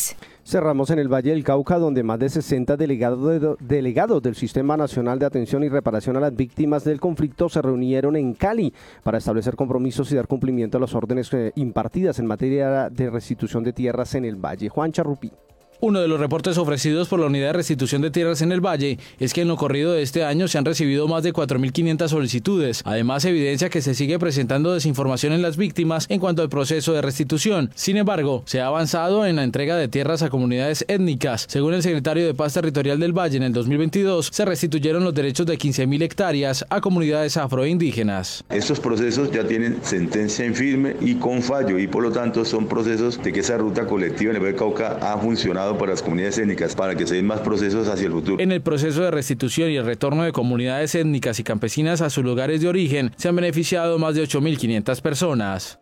país. Cerramos en el Valle del Cauca, donde más de 60 delegados del Sistema Nacional de Atención y Reparación a las Víctimas del Conflicto se reunieron en Cali para establecer compromisos y dar cumplimiento a las órdenes impartidas en materia de restitución de tierras en el Valle. Juan Charrupi. Uno de los reportes ofrecidos por la Unidad de Restitución de Tierras en el Valle es que en lo corrido de este año se han recibido más de 4.500 solicitudes. Además, evidencia que se sigue presentando desinformación en las víctimas en cuanto al proceso de restitución. Sin embargo, se ha avanzado en la entrega de tierras a comunidades étnicas. Según el secretario de Paz Territorial del Valle, en el 2022 se restituyeron los derechos de 15.000 hectáreas a comunidades afroindígenas. Estos procesos ya tienen sentencia en firme y con fallo, y por lo tanto son procesos de que esa ruta colectiva en el Valle del Cauca ha funcionado para las comunidades étnicas, para que se den más procesos hacia el futuro. En el proceso de restitución y el retorno de comunidades étnicas y campesinas a sus lugares de origen, se han beneficiado más de 8.500 personas.